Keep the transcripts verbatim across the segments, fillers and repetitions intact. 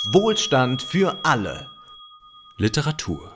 Wohlstand für alle. Literatur.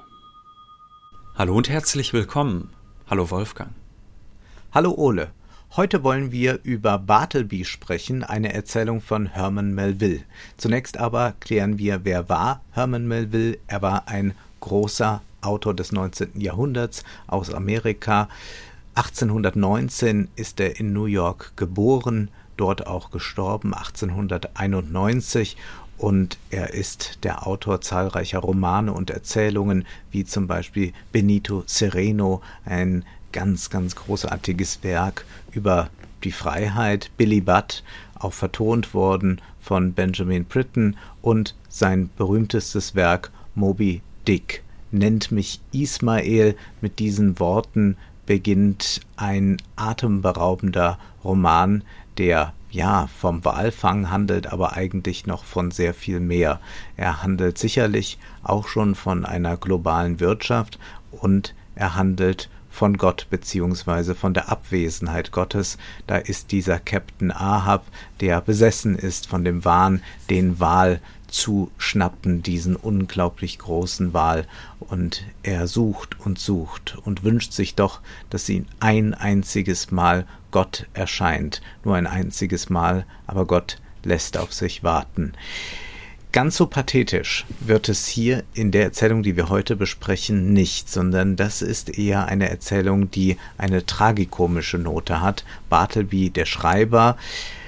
Hallo und herzlich willkommen. Hallo Wolfgang. Hallo Ole. Heute wollen wir über Bartleby sprechen, eine Erzählung von Herman Melville. Zunächst aber klären wir, wer war Herman Melville. Er war ein großer Autor des neunzehnten Jahrhunderts aus Amerika. achtzehnhundertneunzehn ist er in New York geboren, dort auch gestorben, achtzehnhunderteinundneunzig. Und er ist der Autor zahlreicher Romane und Erzählungen, wie zum Beispiel Benito Cereno, ein ganz, ganz großartiges Werk über die Freiheit, Billy Budd, auch vertont worden von Benjamin Britten, und sein berühmtestes Werk Moby Dick. Nennt mich Ismael. Mit diesen Worten beginnt ein atemberaubender Roman, der ja vom Walfang handelt, aber eigentlich noch von sehr viel mehr. Er handelt sicherlich auch schon von einer globalen Wirtschaft und er handelt von Gott beziehungsweise von der Abwesenheit Gottes. Da ist dieser Captain Ahab, der besessen ist von dem Wahn, den Wal zu schnappen, diesen unglaublich großen Wal. Und er sucht und sucht und wünscht sich doch, dass ihm ein einziges Mal Gott erscheint. Nur ein einziges Mal, aber Gott lässt auf sich warten. Ganz so pathetisch wird es hier in der Erzählung, die wir heute besprechen, nicht, sondern das ist eher eine Erzählung, die eine tragikomische Note hat. Bartleby, der Schreiber,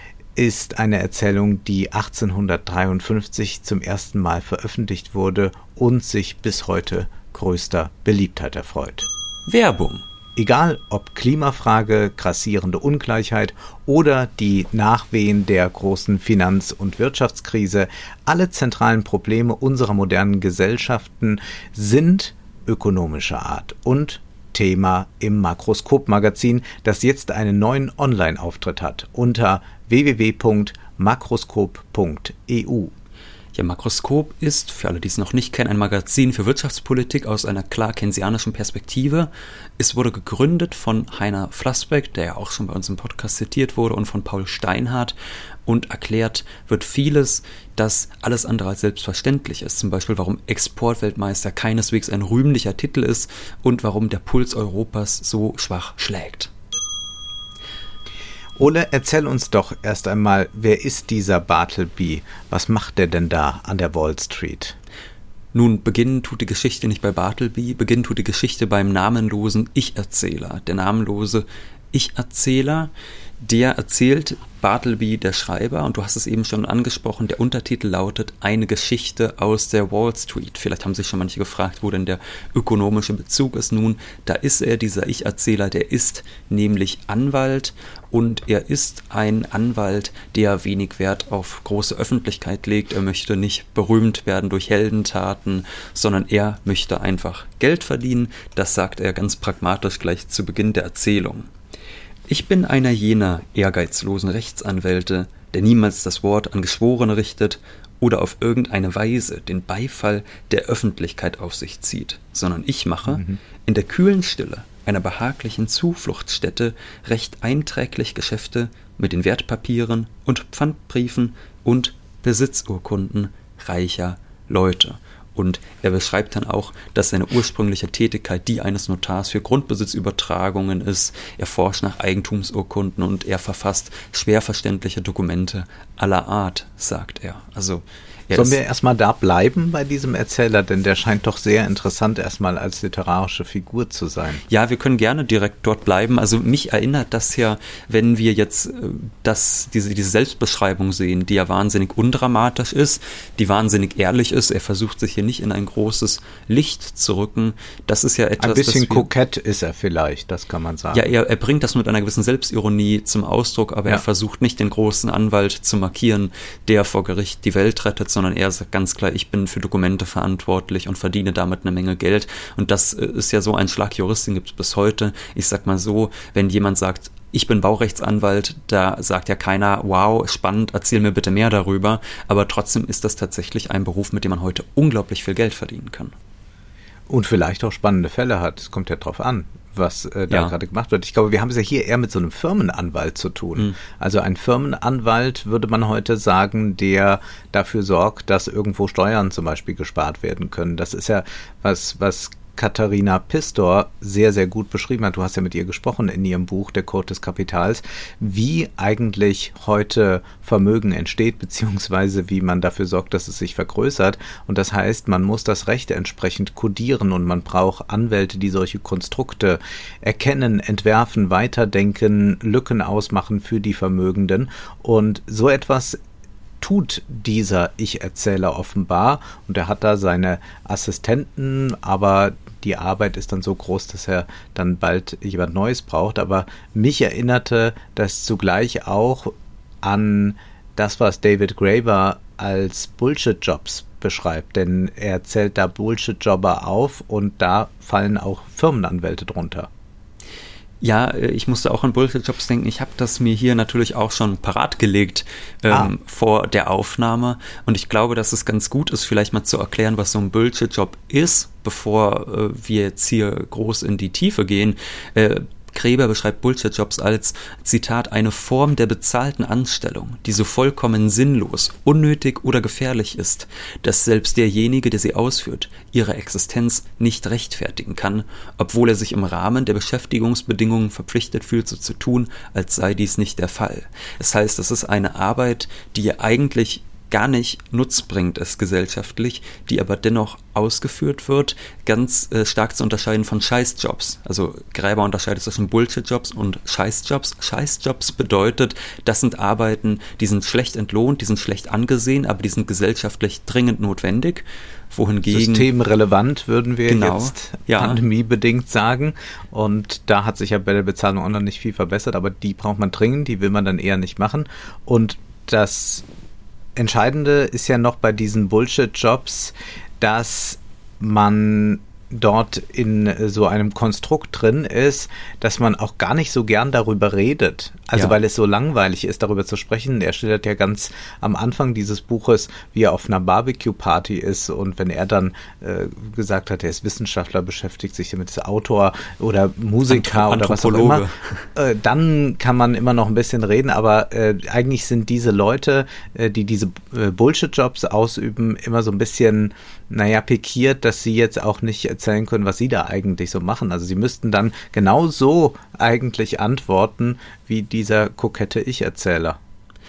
ist eine Erzählung, die achtzehnhundertdreiundfünfzig zum ersten Mal veröffentlicht wurde und sich bis heute größter Beliebtheit erfreut. Werbung. Egal ob Klimafrage, grassierende Ungleichheit oder die Nachwehen der großen Finanz- und Wirtschaftskrise, alle zentralen Probleme unserer modernen Gesellschaften sind ökonomischer Art und Thema im Makroskop-Magazin, das jetzt einen neuen Online-Auftritt hat unter w w w punkt makroskop punkt e u. Ja, Makroskop ist, für alle, die es noch nicht kennen, ein Magazin für Wirtschaftspolitik aus einer klar keynesianischen Perspektive. Es wurde gegründet von Heiner Flassbeck, der ja auch schon bei uns im Podcast zitiert wurde, und von Paul Steinhardt, und erklärt wird vieles, das alles andere als selbstverständlich ist. Zum Beispiel, warum Exportweltmeister keineswegs ein rühmlicher Titel ist und warum der Puls Europas so schwach schlägt. Ole, erzähl uns doch erst einmal, wer ist dieser Bartleby? Was macht der denn da an der Wall Street? Nun, beginnen tut die Geschichte nicht bei Bartleby, beginnen tut die Geschichte beim namenlosen Ich-Erzähler. Der namenlose Ich-Erzähler, der erzählt Bartleby, der Schreiber, und du hast es eben schon angesprochen, der Untertitel lautet Eine Geschichte aus der Wall Street. Vielleicht haben sich schon manche gefragt, wo denn der ökonomische Bezug ist. Nun, da ist er, dieser Ich-Erzähler, der ist nämlich Anwalt, und er ist ein Anwalt, der wenig Wert auf große Öffentlichkeit legt. Er möchte nicht berühmt werden durch Heldentaten, sondern er möchte einfach Geld verdienen. Das sagt er ganz pragmatisch gleich zu Beginn der Erzählung. Ich bin einer jener ehrgeizlosen Rechtsanwälte, der niemals das Wort an Geschworene richtet oder auf irgendeine Weise den Beifall der Öffentlichkeit auf sich zieht, sondern ich mache mhm. in der kühlen Stille einer behaglichen Zufluchtsstätte recht einträglich Geschäfte mit den Wertpapieren und Pfandbriefen und Besitzurkunden reicher Leute. Und er beschreibt dann auch, dass seine ursprüngliche Tätigkeit die eines Notars für Grundbesitzübertragungen ist. Er forscht nach Eigentumsurkunden und er verfasst schwer verständliche Dokumente aller Art, sagt er. Also er Sollen wir erstmal da bleiben bei diesem Erzähler, denn der scheint doch sehr interessant erstmal als literarische Figur zu sein. Ja, wir können gerne direkt dort bleiben. Also mich erinnert das ja, wenn wir jetzt das, diese, diese Selbstbeschreibung sehen, die ja wahnsinnig undramatisch ist, die wahnsinnig ehrlich ist. Er versucht sich hier nicht in ein großes Licht zu rücken. Das ist ja etwas, ein bisschen wir, kokett ist er vielleicht, das kann man sagen. Ja, er, er bringt das mit einer gewissen Selbstironie zum Ausdruck, aber ja. er versucht nicht den großen Anwalt zu markieren, der vor Gericht die Welt rettet, sondern er sagt ganz klar, ich bin für Dokumente verantwortlich und verdiene damit eine Menge Geld. Und das ist ja so ein Schlag Jurist, den gibt es bis heute. Ich sag mal so, wenn jemand sagt, ich bin Baurechtsanwalt, da sagt ja keiner, wow, spannend, erzähl mir bitte mehr darüber. Aber trotzdem ist das tatsächlich ein Beruf, mit dem man heute unglaublich viel Geld verdienen kann. Und vielleicht auch spannende Fälle hat. Es kommt ja drauf an, was äh, da ja. gerade gemacht wird. Ich glaube, wir haben es ja hier eher mit so einem Firmenanwalt zu tun. Mhm. Also ein Firmenanwalt, würde man heute sagen, der dafür sorgt, dass irgendwo Steuern zum Beispiel gespart werden können. Das ist ja was, was Katharina Pistor sehr, sehr gut beschrieben hat. Du hast ja mit ihr gesprochen in ihrem Buch Der Code des Kapitals, wie eigentlich heute Vermögen entsteht, beziehungsweise wie man dafür sorgt, dass es sich vergrößert. Und das heißt, man muss das Recht entsprechend kodieren und man braucht Anwälte, die solche Konstrukte erkennen, entwerfen, weiterdenken, Lücken ausmachen für die Vermögenden. Und so etwas tut dieser Ich-Erzähler offenbar und er hat da seine Assistenten, aber die Arbeit ist dann so groß, dass er dann bald jemand Neues braucht. Aber mich erinnerte das zugleich auch an das, was David Graeber als Bullshit-Jobs beschreibt, denn er zählt da Bullshit-Jobber auf und da fallen auch Firmenanwälte drunter. Ja, ich musste auch an Bullshit-Jobs denken. Ich habe das mir hier natürlich auch schon parat gelegt ähm, ah. vor der Aufnahme. Und ich glaube, dass es ganz gut ist, vielleicht mal zu erklären, was so ein Bullshit-Job ist, bevor äh, wir jetzt hier groß in die Tiefe gehen. Äh, Graeber beschreibt Bullshit-Jobs als, Zitat, eine Form der bezahlten Anstellung, die so vollkommen sinnlos, unnötig oder gefährlich ist, dass selbst derjenige, der sie ausführt, ihre Existenz nicht rechtfertigen kann, obwohl er sich im Rahmen der Beschäftigungsbedingungen verpflichtet fühlt, so zu tun, als sei dies nicht der Fall. Das heißt, es ist eine Arbeit, die eigentlich gar nicht nutzbringend ist gesellschaftlich, die aber dennoch ausgeführt wird, ganz äh, stark zu unterscheiden von Scheißjobs. Also Graeber unterscheidet zwischen Bullshit-Jobs und Scheißjobs. Scheißjobs bedeutet, das sind Arbeiten, die sind schlecht entlohnt, die sind schlecht angesehen, aber die sind gesellschaftlich dringend notwendig. Wohingegen, systemrelevant, würden wir genau, jetzt ja. pandemiebedingt sagen. Und da hat sich ja bei der Bezahlung auch noch nicht viel verbessert, aber die braucht man dringend, die will man dann eher nicht machen. Und das Entscheidende ist ja noch bei diesen Bullshit-Jobs, dass man dort in so einem Konstrukt drin ist, dass man auch gar nicht so gern darüber redet. Also ja. weil es so langweilig ist, darüber zu sprechen. Er schildert ja ganz am Anfang dieses Buches, wie er auf einer Barbecue-Party ist und wenn er dann äh, gesagt hat, er ist Wissenschaftler, beschäftigt sich mit dem Autor oder Musiker oder was auch immer, äh, dann kann man immer noch ein bisschen reden, aber äh, eigentlich sind diese Leute, äh, die diese äh, Bullshit-Jobs ausüben, immer so ein bisschen, naja, pikiert, dass sie jetzt auch nicht erzählen können, was sie da eigentlich so machen. Also sie müssten dann genau so eigentlich antworten, wie dieser kokette Ich-Erzähler.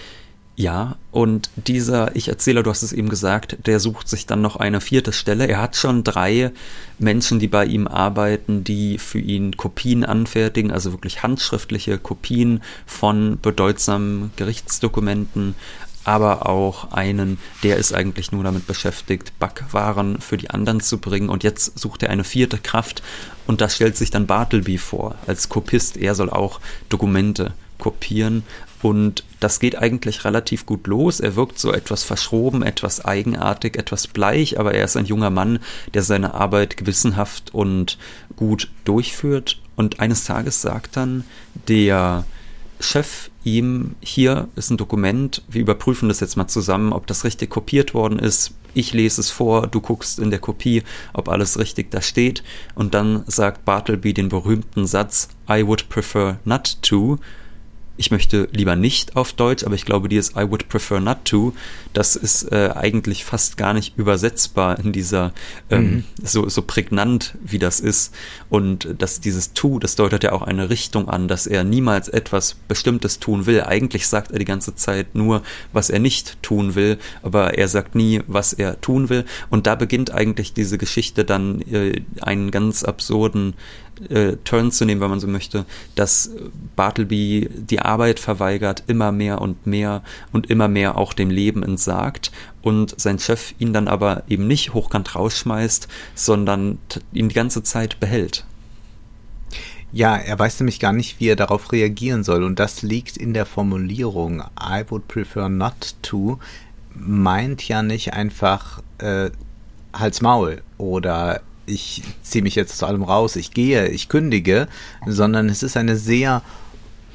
Ja, und dieser Ich-Erzähler, du hast es eben gesagt, der sucht sich dann noch eine vierte Stelle. Er hat schon drei Menschen, die bei ihm arbeiten, die für ihn Kopien anfertigen, also wirklich handschriftliche Kopien von bedeutsamen Gerichtsdokumenten, aber auch einen, der ist eigentlich nur damit beschäftigt, Backwaren für die anderen zu bringen. Und jetzt sucht er eine vierte Kraft und da stellt sich dann Bartleby vor als Kopist. Er soll auch Dokumente kopieren und das geht eigentlich relativ gut los. Er wirkt so etwas verschroben, etwas eigenartig, etwas bleich, aber er ist ein junger Mann, der seine Arbeit gewissenhaft und gut durchführt. Und eines Tages sagt dann der Chef ihm, hier ist ein Dokument, wir überprüfen das jetzt mal zusammen, ob das richtig kopiert worden ist. Ich lese es vor, du guckst in der Kopie, ob alles richtig da steht. Und dann sagt Bartleby den berühmten Satz, I would prefer not to. Ich möchte lieber nicht auf Deutsch, aber ich glaube, dieses I would prefer not to, das ist äh, eigentlich fast gar nicht übersetzbar in dieser, ähm, mhm. so, so prägnant wie das ist. Und dass dieses to, das deutet ja auch eine Richtung an, dass er niemals etwas Bestimmtes tun will. Eigentlich sagt er die ganze Zeit nur, was er nicht tun will, aber er sagt nie, was er tun will. Und da beginnt eigentlich diese Geschichte dann äh, einen ganz absurden Äh, Turn zu nehmen, wenn man so möchte, dass Bartleby die Arbeit verweigert, immer mehr und mehr und immer mehr auch dem Leben entsagt und sein Chef ihn dann aber eben nicht hochkant rausschmeißt, sondern t- ihn die ganze Zeit behält. Ja, er weiß nämlich gar nicht, wie er darauf reagieren soll und das liegt in der Formulierung I would prefer not to, meint ja nicht einfach äh, Hals Maul oder ich ziehe mich jetzt zu allem raus, ich gehe, ich kündige, sondern es ist eine sehr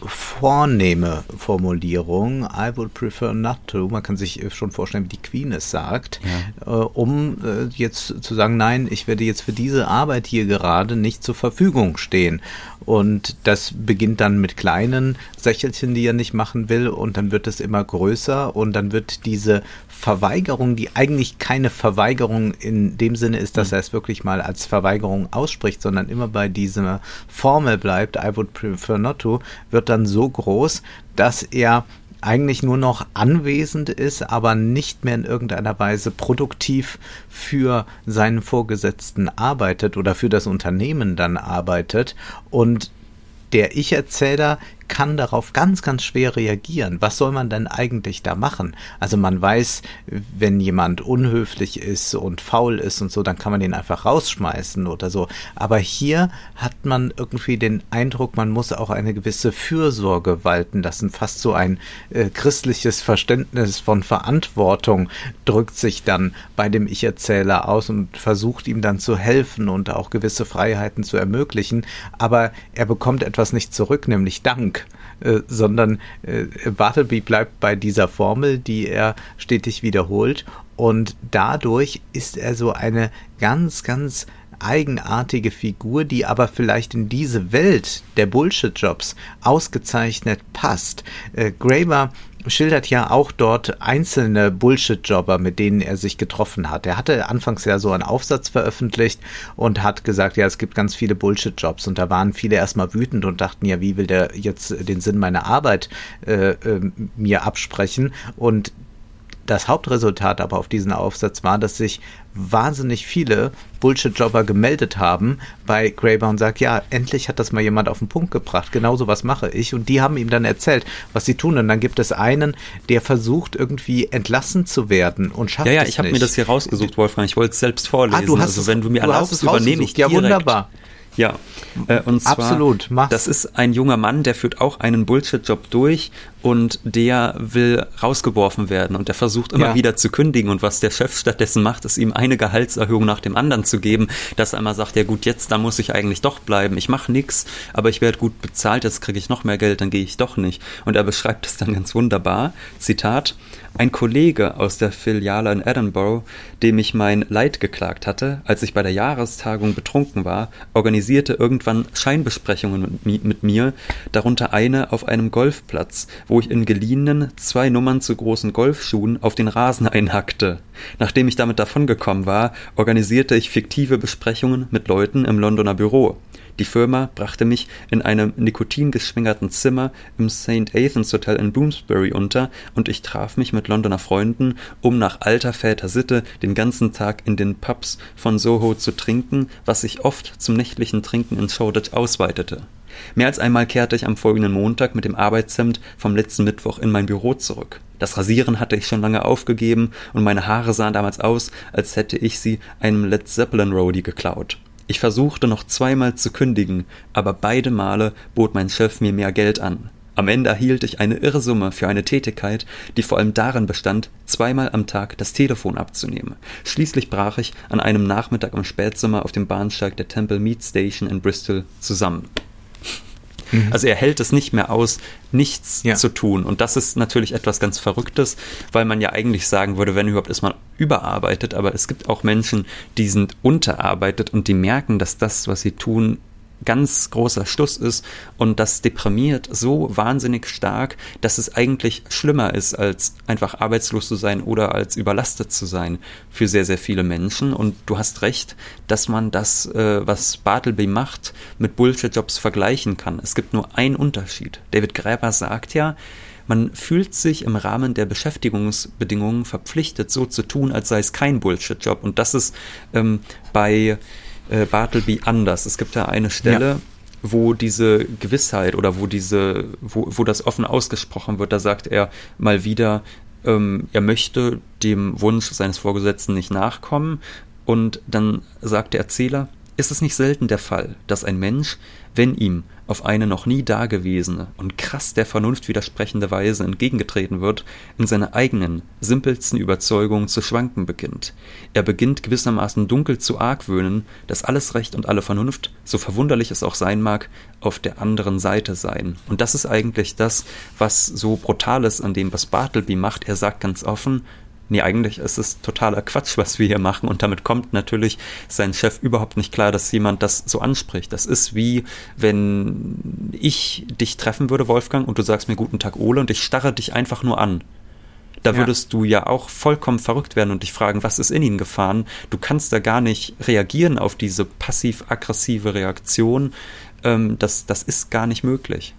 vornehme Formulierung, I would prefer not to, man kann sich schon vorstellen, wie die Queen es sagt, ja. äh, um äh, jetzt zu sagen, nein, ich werde jetzt für diese Arbeit hier gerade nicht zur Verfügung stehen. Und das beginnt dann mit kleinen Sächelchen, die er nicht machen will, und dann wird es immer größer und dann wird diese Verweigerung, die eigentlich keine Verweigerung in dem Sinne ist, dass er es wirklich mal als Verweigerung ausspricht, sondern immer bei dieser Formel bleibt, I would prefer not to, wird dann so groß, dass er eigentlich nur noch anwesend ist, aber nicht mehr in irgendeiner Weise produktiv für seinen Vorgesetzten arbeitet oder für das Unternehmen dann arbeitet. Und der Ich-Erzähler kann darauf ganz, ganz schwer reagieren. Was soll man denn eigentlich da machen? Also man weiß, wenn jemand unhöflich ist und faul ist und so, dann kann man den einfach rausschmeißen oder so. Aber hier hat man irgendwie den Eindruck, man muss auch eine gewisse Fürsorge walten lassen. Fast so ein äh, christliches Verständnis von Verantwortung drückt sich dann bei dem Ich-Erzähler aus und versucht ihm dann zu helfen und auch gewisse Freiheiten zu ermöglichen. Aber er bekommt etwas nicht zurück, nämlich Dank. Äh, sondern äh, Bartleby bleibt bei dieser Formel, die er stetig wiederholt, und dadurch ist er so eine ganz, ganz eigenartige Figur, die aber vielleicht in diese Welt der Bullshit-Jobs ausgezeichnet passt. Äh, Graeber schildert ja auch dort einzelne Bullshit-Jobber, mit denen er sich getroffen hat. Er hatte anfangs ja so einen Aufsatz veröffentlicht und hat gesagt, ja, es gibt ganz viele Bullshit-Jobs, und da waren viele erstmal wütend und dachten, ja, wie will der jetzt den Sinn meiner Arbeit äh, äh, mir absprechen? Und das Hauptresultat aber auf diesen Aufsatz war, dass sich wahnsinnig viele Bullshit-Jobber gemeldet haben bei Graeber und sagt, ja, endlich hat das mal jemand auf den Punkt gebracht, genau so was mache ich. Und die haben ihm dann erzählt, was sie tun. Und dann gibt es einen, der versucht irgendwie entlassen zu werden und schafft es nicht. Ja, ja, ich habe mir das hier rausgesucht, Wolfgang, ich wollte es selbst vorlesen. Ah, du hast also es, wenn du mir du erlaubst, übernehme ich direkt. Ja, wunderbar. Ja, äh, und zwar, absolut, mach's. Das ist ein junger Mann, der führt auch einen Bullshit-Job durch und der will rausgeworfen werden und der versucht immer ja. wieder zu kündigen, und was der Chef stattdessen macht, ist ihm eine Gehaltserhöhung nach dem anderen zu geben, dass er einmal sagt, ja gut, jetzt, da muss ich eigentlich doch bleiben, ich mache nichts, aber ich werde gut bezahlt, jetzt kriege ich noch mehr Geld, dann gehe ich doch nicht. Und er beschreibt es dann ganz wunderbar, Zitat: Ein Kollege aus der Filiale in Edinburgh, dem ich mein Leid geklagt hatte, als ich bei der Jahrestagung betrunken war, organisierte irgendwann Scheinbesprechungen mit, mit mir, darunter eine auf einem Golfplatz, wo ich in geliehenen, zwei Nummern zu großen Golfschuhen auf den Rasen einhackte. Nachdem ich damit davongekommen war, organisierte ich fiktive Besprechungen mit Leuten im Londoner Büro. Die Firma brachte mich in einem nikotingeschwängerten Zimmer im Saint Athens Hotel in Bloomsbury unter, und ich traf mich mit Londoner Freunden, um nach alter Väter Sitte den ganzen Tag in den Pubs von Soho zu trinken, was sich oft zum nächtlichen Trinken in Shoreditch ausweitete. Mehr als einmal kehrte ich am folgenden Montag mit dem Arbeitshemd vom letzten Mittwoch in mein Büro zurück. Das Rasieren hatte ich schon lange aufgegeben, und meine Haare sahen damals aus, als hätte ich sie einem Led Zeppelin Roadie geklaut. Ich versuchte noch zweimal zu kündigen, aber beide Male bot mein Chef mir mehr Geld an. Am Ende erhielt ich eine irre Summe für eine Tätigkeit, die vor allem darin bestand, zweimal am Tag das Telefon abzunehmen. Schließlich brach ich an einem Nachmittag im Spätsommer auf dem Bahnsteig der Temple Mead Station in Bristol zusammen. Also er hält es nicht mehr aus, nichts ja. zu tun. Und das ist natürlich etwas ganz Verrücktes, weil man ja eigentlich sagen würde, wenn überhaupt, ist man überarbeitet. Aber es gibt auch Menschen, die sind unterarbeitet und die merken, dass das, was sie tun, ganz großer Stuss ist, und das deprimiert so wahnsinnig stark, dass es eigentlich schlimmer ist, als einfach arbeitslos zu sein oder als überlastet zu sein für sehr, sehr viele Menschen. Und du hast recht, dass man das, äh, was Bartleby macht, mit Bullshit-Jobs vergleichen kann. Es gibt nur einen Unterschied. David Graeber sagt ja, man fühlt sich im Rahmen der Beschäftigungsbedingungen verpflichtet, so zu tun, als sei es kein Bullshit-Job. Und das ist ähm, bei Bartleby anders. Es gibt da eine Stelle, ja. wo diese Gewissheit oder wo diese, wo, wo das offen ausgesprochen wird, da sagt er mal wieder, ähm, er möchte dem Wunsch seines Vorgesetzten nicht nachkommen, und dann sagt der Erzähler, ist es nicht selten der Fall, dass ein Mensch, wenn ihm auf eine noch nie dagewesene und krass der Vernunft widersprechende Weise entgegengetreten wird, in seiner eigenen, simpelsten Überzeugung zu schwanken beginnt. Er beginnt gewissermaßen dunkel zu argwöhnen, dass alles Recht und alle Vernunft, so verwunderlich es auch sein mag, auf der anderen Seite seien. Und das ist eigentlich das, was so brutal ist an dem, was Bartleby macht. Er sagt ganz offen, nee, eigentlich ist es totaler Quatsch, was wir hier machen, und damit kommt natürlich sein Chef überhaupt nicht klar, dass jemand das so anspricht. Das ist wie, wenn ich dich treffen würde, Wolfgang, und du sagst mir guten Tag, Ole, und ich starre dich einfach nur an. Da würdest ja. du ja auch vollkommen verrückt werden und dich fragen, was ist in ihn gefahren? Du kannst da gar nicht reagieren auf diese passiv-aggressive Reaktion. Ähm, das, das ist gar nicht möglich.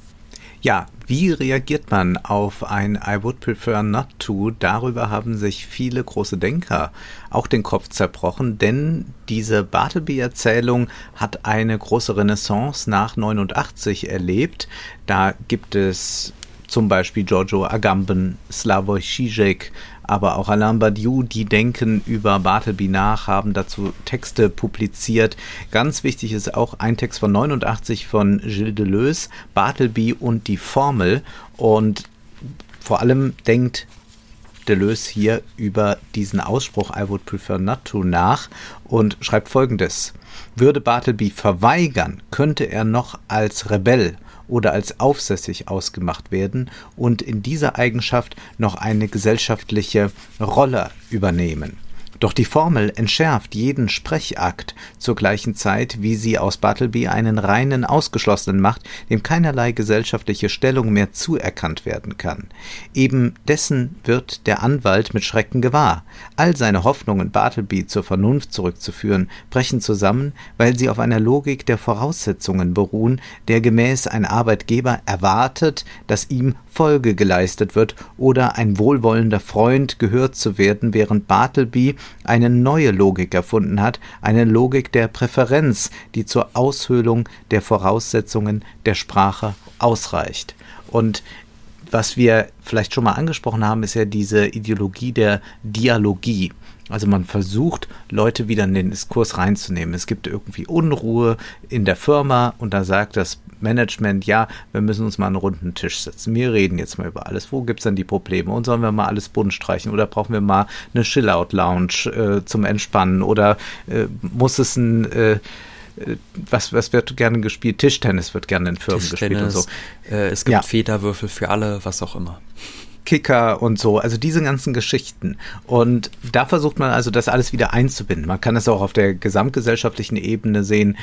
Ja, wie reagiert man auf ein I would prefer not to? Darüber haben sich viele große Denker auch den Kopf zerbrochen, denn diese Bartleby-Erzählung hat eine große Renaissance nach neunundachtzig erlebt. Da gibt es zum Beispiel Giorgio Agamben, Slavoj Žižek, aber auch Alain Badiou, die denken über Bartleby nach, haben dazu Texte publiziert. Ganz wichtig ist auch ein Text von neunundachtzig von Gilles Deleuze, Bartleby und die Formel. Und vor allem denkt Deleuze hier über diesen Ausspruch I would prefer not to nach und schreibt Folgendes: Würde Bartleby verweigern, könnte er noch als Rebell oder als aufsässig ausgemacht werden und in dieser Eigenschaft noch eine gesellschaftliche Rolle übernehmen. Doch die Formel entschärft jeden Sprechakt zur gleichen Zeit, wie sie aus Bartleby einen reinen Ausgeschlossenen macht, dem keinerlei gesellschaftliche Stellung mehr zuerkannt werden kann. Eben dessen wird der Anwalt mit Schrecken gewahr. All seine Hoffnungen, Bartleby zur Vernunft zurückzuführen, brechen zusammen, weil sie auf einer Logik der Voraussetzungen beruhen, der gemäß ein Arbeitgeber erwartet, dass ihm Folge geleistet wird oder ein wohlwollender Freund gehört zu werden, während Bartleby eine neue Logik erfunden hat, eine Logik der Präferenz, die zur Aushöhlung der Voraussetzungen der Sprache ausreicht. Und was wir vielleicht schon mal angesprochen haben, ist ja diese Ideologie der Dialogie. Also man versucht, Leute wieder in den Diskurs reinzunehmen. Es gibt irgendwie Unruhe in der Firma und da sagt das Management, ja, wir müssen uns mal an einen runden Tisch setzen. Wir reden jetzt mal über alles. Wo gibt es denn die Probleme? Und sollen wir mal alles bunt streichen? Oder brauchen wir mal eine Chill-Out-Lounge äh, zum Entspannen? Oder äh, muss es ein... Äh, Was, was wird gerne gespielt? Tischtennis wird gerne in Firmen gespielt und so. Äh, es gibt ja. Federwürfel für alle, was auch immer. Kicker und so, also diese ganzen Geschichten. Und da versucht man also, das alles wieder einzubinden. Man kann es auch auf der gesamtgesellschaftlichen Ebene sehen.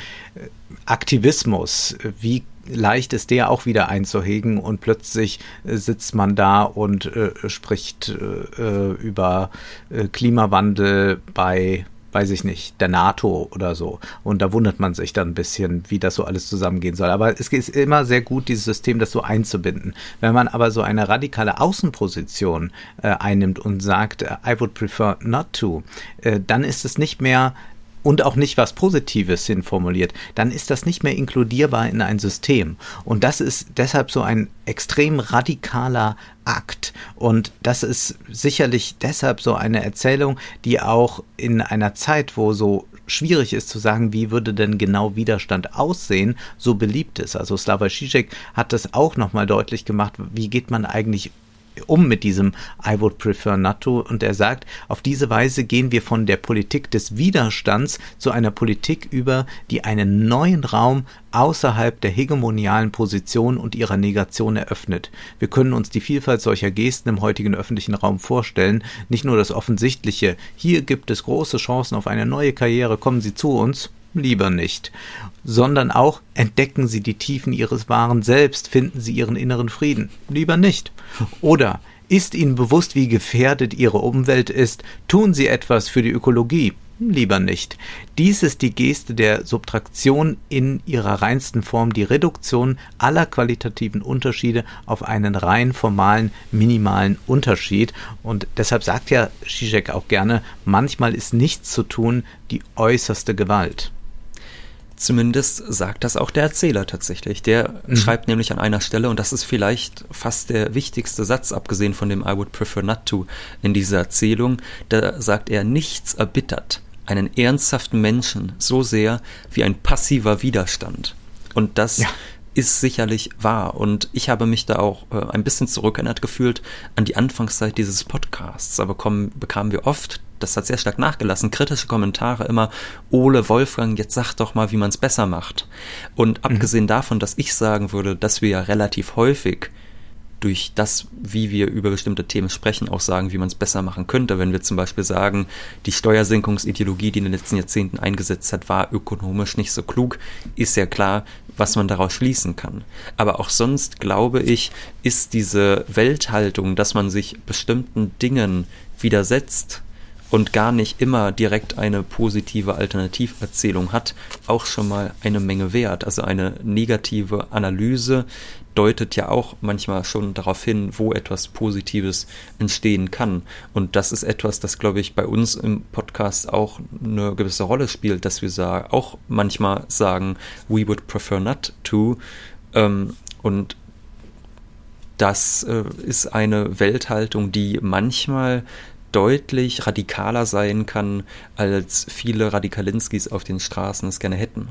Aktivismus, wie leicht ist der auch wieder einzuhegen und plötzlich äh, sitzt man da und äh, spricht äh, über äh, Klimawandel bei weiß ich nicht, der NATO oder so. Und da wundert man sich dann ein bisschen, wie das so alles zusammengehen soll. Aber es ist immer sehr gut, dieses System, das so einzubinden. Wenn man aber so eine radikale Außenposition äh, einnimmt und sagt, I would prefer not to, äh, dann ist es nicht mehr und auch nicht was Positives hinformuliert, dann ist das nicht mehr inkludierbar in ein System. Und das ist deshalb so ein extrem radikaler Akt. Und das ist sicherlich deshalb so eine Erzählung, die auch in einer Zeit, wo so schwierig ist zu sagen, wie würde denn genau Widerstand aussehen, so beliebt ist. Also Slavoj Žižek hat das auch nochmal deutlich gemacht, wie geht man eigentlich um mit diesem I would prefer not to, und er sagt, auf diese Weise gehen wir von der Politik des Widerstands zu einer Politik über, die einen neuen Raum außerhalb der hegemonialen Position und ihrer Negation eröffnet. Wir können uns die Vielfalt solcher Gesten im heutigen öffentlichen Raum vorstellen, nicht nur das Offensichtliche, hier gibt es große Chancen auf eine neue Karriere, kommen Sie zu uns, lieber nicht, sondern auch entdecken Sie die Tiefen Ihres wahren Selbst, finden Sie Ihren inneren Frieden, lieber nicht. Oder ist Ihnen bewusst, wie gefährdet Ihre Umwelt ist, tun Sie etwas für die Ökologie, lieber nicht. Dies ist die Geste der Subtraktion in ihrer reinsten Form, die Reduktion aller qualitativen Unterschiede auf einen rein formalen, minimalen Unterschied. Und deshalb sagt ja Žižek auch gerne, manchmal ist nichts zu tun die äußerste Gewalt. Zumindest sagt das auch der Erzähler tatsächlich. Der mhm. schreibt nämlich an einer Stelle, und das ist vielleicht fast der wichtigste Satz, abgesehen von dem I would prefer not to in dieser Erzählung, da sagt er, nichts erbittert einen ernsthaften Menschen so sehr wie ein passiver Widerstand. Und das ja. ist sicherlich wahr. Und ich habe mich da auch äh, ein bisschen zurückerinnert gefühlt an die Anfangszeit dieses Podcasts. Da bekommen, bekamen wir oft, das hat sehr stark nachgelassen, kritische Kommentare immer, Ole, Wolfgang, jetzt sag doch mal, wie man es besser macht. Und mhm. abgesehen davon, dass ich sagen würde, dass wir ja relativ häufig durch das, wie wir über bestimmte Themen sprechen, auch sagen, wie man es besser machen könnte. Wenn wir zum Beispiel sagen, die Steuersenkungsideologie, die in den letzten Jahrzehnten eingesetzt hat, war ökonomisch nicht so klug, ist ja klar, was man daraus schließen kann. Aber auch sonst, glaube ich, ist diese Welthaltung, dass man sich bestimmten Dingen widersetzt und gar nicht immer direkt eine positive Alternativerzählung hat, auch schon mal eine Menge wert. Also eine negative Analyse deutet ja auch manchmal schon darauf hin, wo etwas Positives entstehen kann. Und das ist etwas, das, glaube ich, bei uns im Podcast auch eine gewisse Rolle spielt, dass wir sagen, auch manchmal sagen, we would prefer not to. Ähm, und das äh, ist eine Welthaltung, die manchmal deutlich radikaler sein kann, als viele Radikalinskis auf den Straßen es gerne hätten.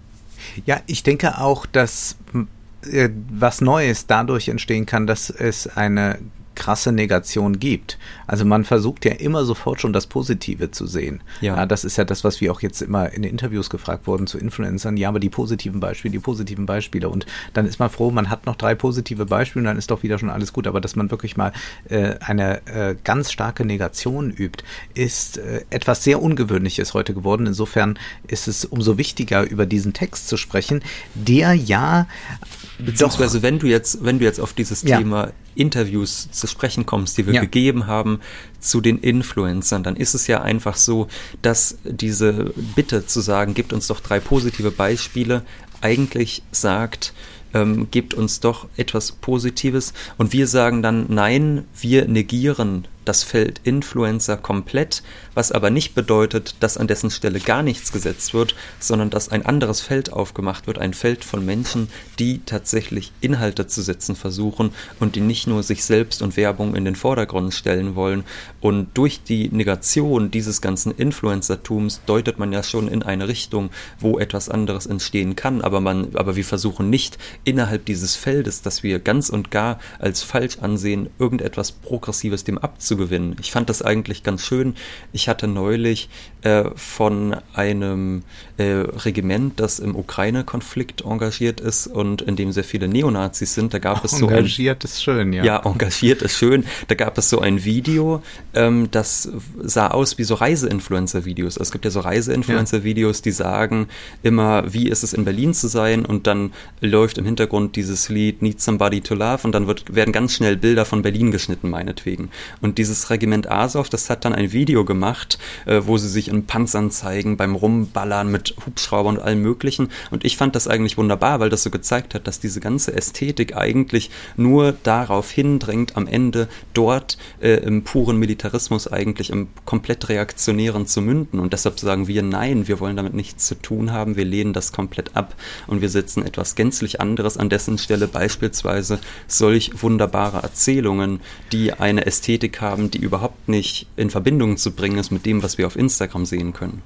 Ja, ich denke auch, dass äh, was Neues dadurch entstehen kann, dass es eine krasse Negation gibt. Also man versucht ja immer sofort schon das Positive zu sehen. Ja. Ja, das ist ja das, was wir auch jetzt immer in den Interviews gefragt wurden zu Influencern. Ja, aber die positiven Beispiele, die positiven Beispiele. Und dann ist man froh, man hat noch drei positive Beispiele und dann ist doch wieder schon alles gut. Aber dass man wirklich mal äh, eine äh, ganz starke Negation übt, ist äh, etwas sehr Ungewöhnliches heute geworden. Insofern ist es umso wichtiger, über diesen Text zu sprechen, der ja Beziehungsweise, doch, wenn du jetzt, wenn du jetzt auf dieses ja. Thema Interviews zu sprechen kommst, die wir ja. gegeben haben zu den Influencern, dann ist es ja einfach so, dass diese Bitte zu sagen, gebt uns doch drei positive Beispiele, eigentlich sagt, ähm, gebt uns doch etwas Positives und wir sagen dann, nein, wir negieren das Feld Influencer komplett, was aber nicht bedeutet, dass an dessen Stelle gar nichts gesetzt wird, sondern dass ein anderes Feld aufgemacht wird, ein Feld von Menschen, die tatsächlich Inhalte zu setzen versuchen und die nicht nur sich selbst und Werbung in den Vordergrund stellen wollen. Und durch die Negation dieses ganzen Influencertums deutet man ja schon in eine Richtung, wo etwas anderes entstehen kann, aber man, aber wir versuchen nicht innerhalb dieses Feldes, das wir ganz und gar als falsch ansehen, irgendetwas Progressives dem abzugewinnen. Ich fand das eigentlich ganz schön. Ich hatte neulich äh, von einem äh, Regiment, das im Ukraine-Konflikt engagiert ist und in dem sehr viele Neonazis sind, da gab oh, es so engagiert ein, ist schön, ja. Ja, engagiert ist schön. Da gab es so ein Video, ähm, das sah aus wie so Reise-Influencer-Videos. Also es gibt ja so Reise-Influencer-Videos, die sagen immer, wie ist es in Berlin zu sein und dann läuft im Hintergrund dieses Lied Need Somebody to Love und dann wird, werden ganz schnell Bilder von Berlin geschnitten, meinetwegen. Und dieses Regiment Azov, das hat dann ein Video gemacht, äh, wo sie sich in Panzern zeigen, beim Rumballern mit Hubschraubern und allem Möglichen. Und ich fand das eigentlich wunderbar, weil das so gezeigt hat, dass diese ganze Ästhetik eigentlich nur darauf hindrängt, am Ende dort äh, im puren Militarismus eigentlich im komplett Reaktionären zu münden. Und deshalb sagen wir, nein, wir wollen damit nichts zu tun haben, wir lehnen das komplett ab und wir setzen etwas gänzlich anderes an dessen Stelle, beispielsweise solch wunderbare Erzählungen, die eine Ästhetik haben, die überhaupt nicht in Verbindung zu bringen ist mit dem, was wir auf Instagram sehen können.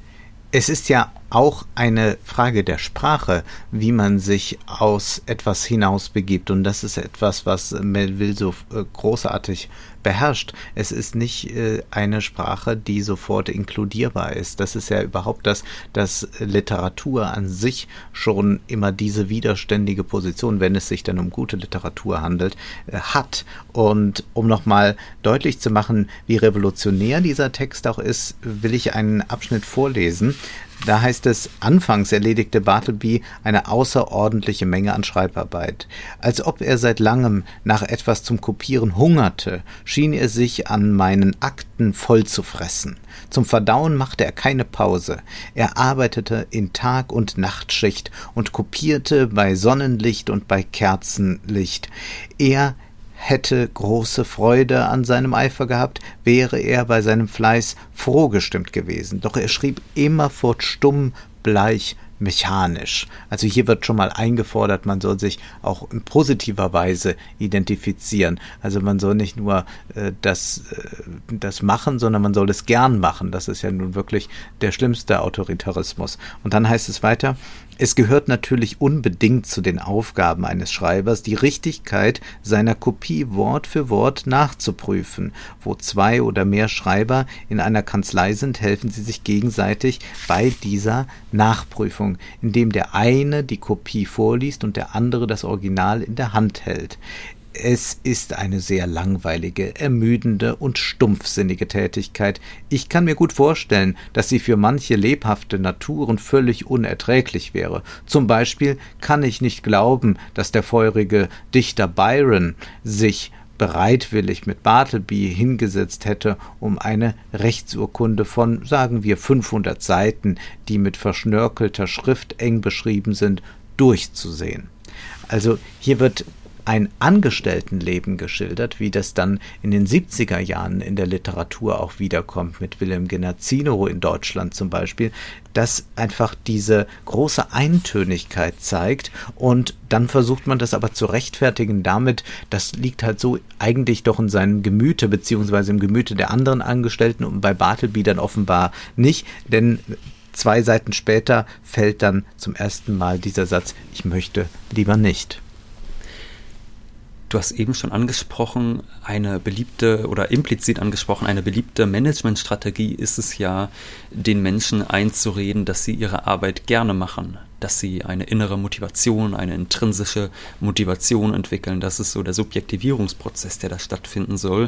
Es ist ja auch eine Frage der Sprache, wie man sich aus etwas hinaus begibt. Und das ist etwas, was Melville so äh, großartig beherrscht. Es ist nicht äh, eine Sprache, die sofort inkludierbar ist. Das ist ja überhaupt das, dass Literatur an sich schon immer diese widerständige Position, wenn es sich dann um gute Literatur handelt, äh, hat. Und um nochmal deutlich zu machen, wie revolutionär dieser Text auch ist, will ich einen Abschnitt vorlesen. Da heißt es, anfangs erledigte Bartleby eine außerordentliche Menge an Schreibarbeit. Als ob er seit langem nach etwas zum Kopieren hungerte, schien er sich an meinen Akten voll zu fressen. Zum Verdauen machte er keine Pause. Er arbeitete in Tag- und Nachtschicht und kopierte bei Sonnenlicht und bei Kerzenlicht. Er hätte große Freude an seinem Eifer gehabt, wäre er bei seinem Fleiß froh gestimmt gewesen. Doch er schrieb immerfort stumm, bleich, mechanisch. Also hier wird schon mal eingefordert, man soll sich auch in positiver Weise identifizieren. Also man soll nicht nur äh, das, äh, das machen, sondern man soll es gern machen. Das ist ja nun wirklich der schlimmste Autoritarismus. Und dann heißt es weiter, es gehört natürlich unbedingt zu den Aufgaben eines Schreibers, die Richtigkeit seiner Kopie Wort für Wort nachzuprüfen. Wo zwei oder mehr Schreiber in einer Kanzlei sind, helfen sie sich gegenseitig bei dieser Nachprüfung, indem der eine die Kopie vorliest und der andere das Original in der Hand hält. Es ist eine sehr langweilige, ermüdende und stumpfsinnige Tätigkeit. Ich kann mir gut vorstellen, dass sie für manche lebhafte Naturen völlig unerträglich wäre. Zum Beispiel kann ich nicht glauben, dass der feurige Dichter Byron sich bereitwillig mit Bartleby hingesetzt hätte, um eine Rechtsurkunde von, sagen wir, fünfhundert Seiten, die mit verschnörkelter Schrift eng beschrieben sind, durchzusehen. Also hier wird ein Angestelltenleben geschildert, wie das dann in den siebziger Jahren in der Literatur auch wiederkommt, mit Wilhelm Genazzino in Deutschland zum Beispiel, das einfach diese große Eintönigkeit zeigt, und dann versucht man das aber zu rechtfertigen damit, das liegt halt so eigentlich doch in seinem Gemüte, beziehungsweise im Gemüte der anderen Angestellten, und bei Bartleby dann offenbar nicht, denn zwei Seiten später fällt dann zum ersten Mal dieser Satz, ich möchte lieber nicht. Du hast eben schon angesprochen, eine beliebte oder implizit angesprochen, eine beliebte Managementstrategie ist es ja, den Menschen einzureden, dass sie ihre Arbeit gerne machen, dass sie eine innere Motivation, eine intrinsische Motivation entwickeln. Das ist so der Subjektivierungsprozess, der da stattfinden soll.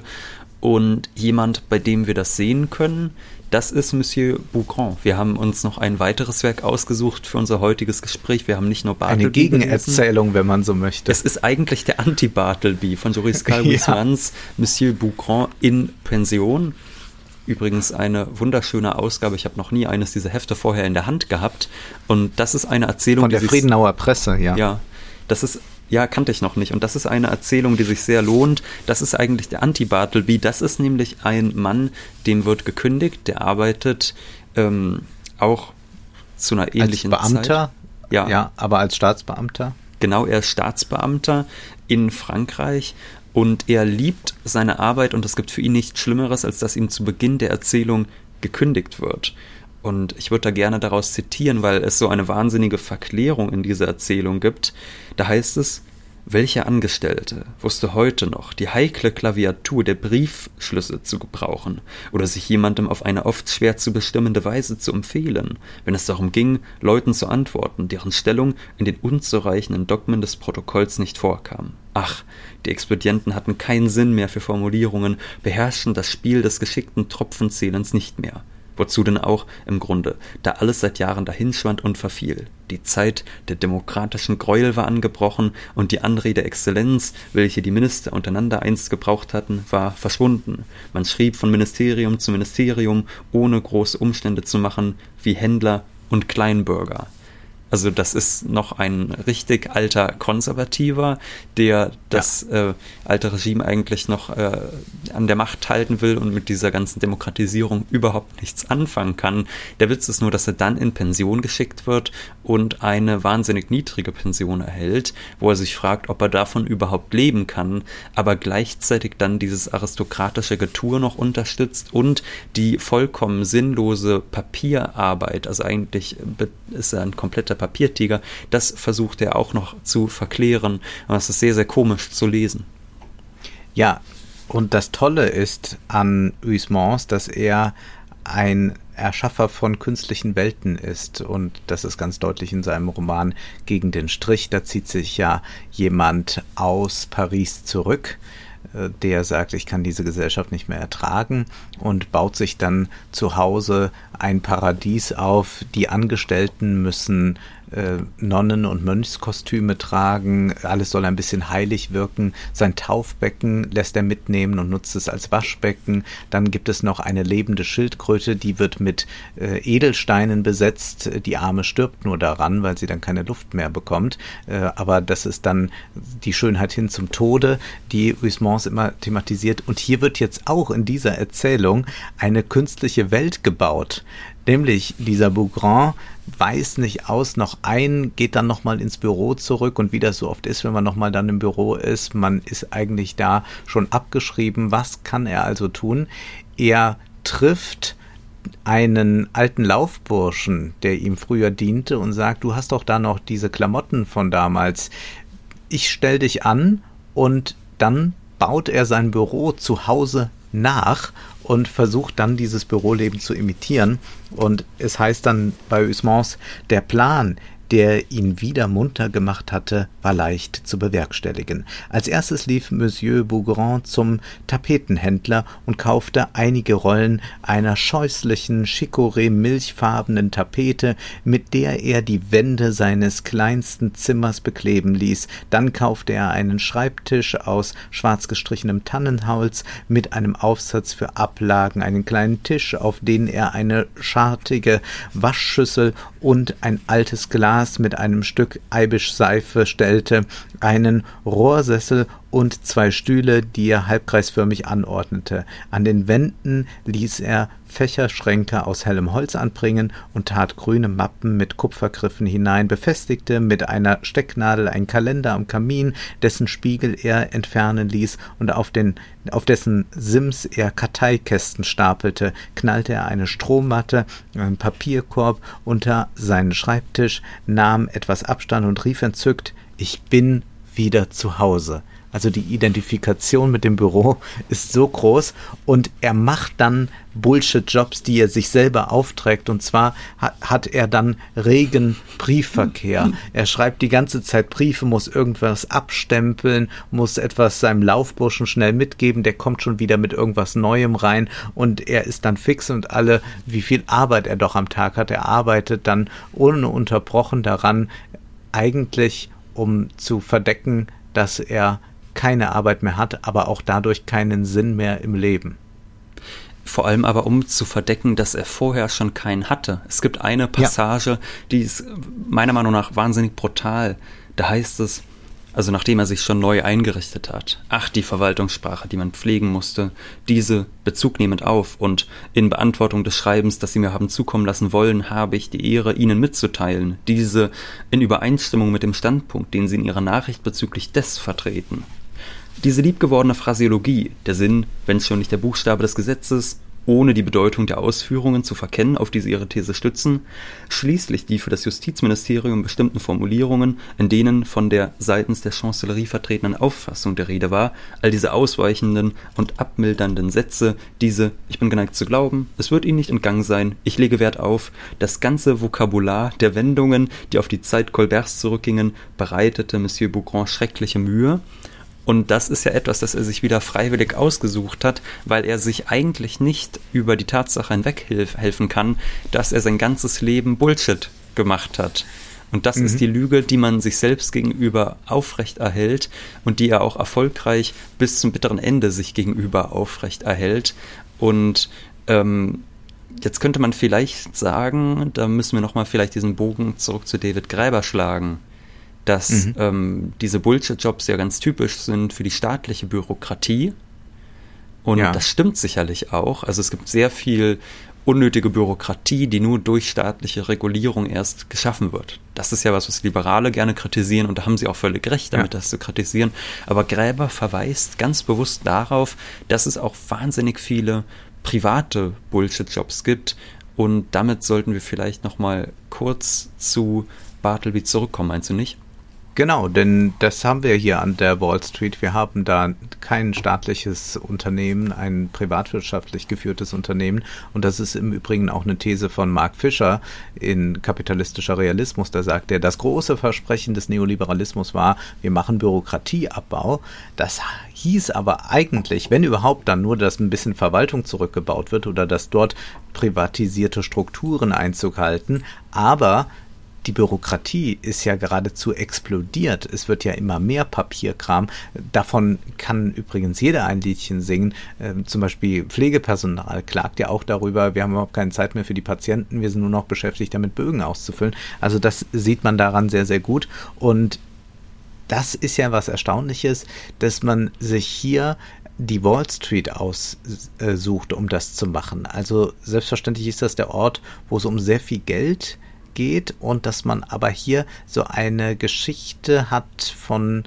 Und jemand, bei dem wir das sehen können, das ist Monsieur Bougrand. Wir haben uns noch ein weiteres Werk ausgesucht für unser heutiges Gespräch. Wir haben nicht nur Bartleby Eine Gegenerzählung, wenn man so möchte. Es ist eigentlich der Anti-Bartleby von Joris Karl-Huysmans, ja. Monsieur Bougrand in Pension. Übrigens eine wunderschöne Ausgabe. Ich habe noch nie eines dieser Hefte vorher in der Hand gehabt. Und das ist eine Erzählung, von der die Friedenauer Presse, ja. Ja, das ist... Ja, kannte ich noch nicht. Und das ist eine Erzählung, die sich sehr lohnt. Das ist eigentlich der Anti-Bartleby. Das ist nämlich ein Mann, dem wird gekündigt. Der arbeitet ähm, auch zu einer ähnlichen Zeit. Als Beamter? Zeit. Ja. ja, aber als Staatsbeamter? Genau, er ist Staatsbeamter in Frankreich. Und er liebt seine Arbeit. Und es gibt für ihn nichts Schlimmeres, als dass ihm zu Beginn der Erzählung gekündigt wird. Und ich würde da gerne daraus zitieren, weil es so eine wahnsinnige Verklärung in dieser Erzählung gibt. Da heißt es, welcher Angestellte wusste heute noch, die heikle Klaviatur der Briefschlüsse zu gebrauchen oder sich jemandem auf eine oft schwer zu bestimmende Weise zu empfehlen, wenn es darum ging, Leuten zu antworten, deren Stellung in den unzureichenden Dogmen des Protokolls nicht vorkam. Ach, die Expedienten hatten keinen Sinn mehr für Formulierungen, beherrschten das Spiel des geschickten Tropfenzählens nicht mehr. Wozu denn auch im Grunde, da alles seit Jahren dahinschwand und verfiel. Die Zeit der demokratischen Gräuel war angebrochen und die Anrede Exzellenz, welche die Minister untereinander einst gebraucht hatten, war verschwunden. Man schrieb von Ministerium zu Ministerium, ohne große Umstände zu machen, wie Händler und Kleinbürger. Also das ist noch ein richtig alter Konservativer, der das ja. äh, alte Regime eigentlich noch äh, an der Macht halten will und mit dieser ganzen Demokratisierung überhaupt nichts anfangen kann. Der Witz ist nur, dass er dann in Pension geschickt wird und eine wahnsinnig niedrige Pension erhält, wo er sich fragt, ob er davon überhaupt leben kann, aber gleichzeitig dann dieses aristokratische Getue noch unterstützt und die vollkommen sinnlose Papierarbeit, also eigentlich ist er ein kompletter Papiertiger, das versucht er auch noch zu verklären. Und das ist sehr, sehr komisch zu lesen. Ja, und das Tolle ist an Huysmans, dass er ein Erschaffer von künstlichen Welten ist. Und das ist ganz deutlich in seinem Roman Gegen den Strich. Da zieht sich ja jemand aus Paris zurück, der sagt, ich kann diese Gesellschaft nicht mehr ertragen, und baut sich dann zu Hause ein Paradies auf. Die Angestellten müssen äh, Nonnen- und Mönchskostüme tragen, alles soll ein bisschen heilig wirken. Sein Taufbecken lässt er mitnehmen und nutzt es als Waschbecken. Dann gibt es noch eine lebende Schildkröte, die wird mit äh, Edelsteinen besetzt. Die Arme stirbt nur daran, weil sie dann keine Luft mehr bekommt. Äh, aber das ist dann die Schönheit hin zum Tode, die Huysmans immer thematisiert. Und hier wird jetzt auch in dieser Erzählung eine künstliche Welt gebaut, Nämlich dieser Bougrand weiß nicht aus noch ein, geht dann nochmal ins Büro zurück und wie das so oft ist, wenn man nochmal dann im Büro ist, man ist eigentlich da schon abgeschrieben. Was kann er also tun? Er trifft einen alten Laufburschen, der ihm früher diente und sagt, du hast doch da noch diese Klamotten von damals. Ich stell dich an, und dann baut er sein Büro zu Hause nach und versucht dann dieses Büroleben zu imitieren. Und es heißt dann bei Huysmans, der Plan, der ihn wieder munter gemacht hatte, war leicht zu bewerkstelligen. Als erstes lief Monsieur Bougrand zum Tapetenhändler und kaufte einige Rollen einer scheußlichen, chicorée-milchfarbenen Tapete, mit der er die Wände seines kleinsten Zimmers bekleben ließ. Dann kaufte er einen Schreibtisch aus schwarz gestrichenem Tannenholz mit einem Aufsatz für Ablagen, einen kleinen Tisch, auf den er eine schartige Waschschüssel und ein altes Glas mit einem Stück Eibischseife stellte, einen Rohrsessel und zwei Stühle, die er halbkreisförmig anordnete. An den Wänden ließ er Fächerschränke aus hellem Holz anbringen und tat grüne Mappen mit Kupfergriffen hinein, befestigte mit einer Stecknadel einen Kalender am Kamin, dessen Spiegel er entfernen ließ und auf, den, auf dessen Sims er Karteikästen stapelte, knallte er eine Strohmatte, einen Papierkorb unter seinen Schreibtisch, nahm etwas Abstand und rief entzückt, »Ich bin wieder zu Hause.« Also die Identifikation mit dem Büro ist so groß, und er macht dann Bullshit-Jobs, die er sich selber aufträgt, und zwar hat, hat er dann regen Briefverkehr. Er schreibt die ganze Zeit Briefe, muss irgendwas abstempeln, muss etwas seinem Laufburschen schnell mitgeben, der kommt schon wieder mit irgendwas Neuem rein und er ist dann fix und alle, wie viel Arbeit er doch am Tag hat. Er arbeitet dann ununterbrochen daran, eigentlich um zu verdecken, dass er keine Arbeit mehr hat, aber auch dadurch keinen Sinn mehr im Leben. Vor allem aber, um zu verdecken, dass er vorher schon keinen hatte. Es gibt eine Passage, ja. die ist meiner Meinung nach wahnsinnig brutal. Da heißt es, also nachdem er sich schon neu eingerichtet hat, ach, die Verwaltungssprache, die man pflegen musste, diese bezugnehmend auf, und in Beantwortung des Schreibens, das Sie mir haben zukommen lassen wollen, habe ich die Ehre, Ihnen mitzuteilen, diese in Übereinstimmung mit dem Standpunkt, den Sie in Ihrer Nachricht bezüglich des vertreten. Diese liebgewordene Phraseologie, der Sinn, wenn schon nicht der Buchstabe des Gesetzes, ohne die Bedeutung der Ausführungen zu verkennen, auf die sie ihre These stützen, schließlich die für das Justizministerium bestimmten Formulierungen, in denen von der seitens der Chancellerie vertretenen Auffassung der Rede war, all diese ausweichenden und abmildernden Sätze, diese, ich bin geneigt zu glauben, es wird Ihnen nicht entgangen sein, ich lege Wert auf, das ganze Vokabular der Wendungen, die auf die Zeit Colberts zurückgingen, bereitete Monsieur Bougrand schreckliche Mühe. Und das ist ja etwas, das er sich wieder freiwillig ausgesucht hat, weil er sich eigentlich nicht über die Tatsache hinweghelfen kann, dass er sein ganzes Leben Bullshit gemacht hat. Und das mhm. ist die Lüge, die man sich selbst gegenüber aufrechterhält und die er auch erfolgreich bis zum bitteren Ende sich gegenüber aufrechterhält. Und ähm, jetzt könnte man vielleicht sagen, da müssen wir nochmal vielleicht diesen Bogen zurück zu David Graeber schlagen, dass mhm. ähm, diese Bullshit-Jobs ja ganz typisch sind für die staatliche Bürokratie. Und ja. das stimmt sicherlich auch. Also es gibt sehr viel unnötige Bürokratie, die nur durch staatliche Regulierung erst geschaffen wird. Das ist ja was, was Liberale gerne kritisieren, und da haben sie auch völlig recht damit, ja. das zu kritisieren. Aber Graeber verweist ganz bewusst darauf, dass es auch wahnsinnig viele private Bullshit-Jobs gibt. Und damit sollten wir vielleicht noch mal kurz zu Bartleby zurückkommen, meinst du nicht? Genau, denn das haben wir hier an der Wall Street. Wir haben da kein staatliches Unternehmen, ein privatwirtschaftlich geführtes Unternehmen. Und das ist im Übrigen auch eine These von Mark Fisher in Kapitalistischer Realismus. Da sagt er, das große Versprechen des Neoliberalismus war, wir machen Bürokratieabbau. Das hieß aber eigentlich, wenn überhaupt, dann nur, dass ein bisschen Verwaltung zurückgebaut wird oder dass dort privatisierte Strukturen Einzug halten. Aber die Bürokratie ist ja geradezu explodiert. Es wird ja immer mehr Papierkram. Davon kann übrigens jeder ein Liedchen singen. Ähm, zum Beispiel Pflegepersonal klagt ja auch darüber, wir haben überhaupt keine Zeit mehr für die Patienten, wir sind nur noch beschäftigt damit, Bögen auszufüllen. Also das sieht man daran sehr, sehr gut. Und das ist ja was Erstaunliches, dass man sich hier die Wall Street aussucht, um das zu machen. Also selbstverständlich ist das der Ort, wo es um sehr viel Geld geht und dass man aber hier so eine Geschichte hat von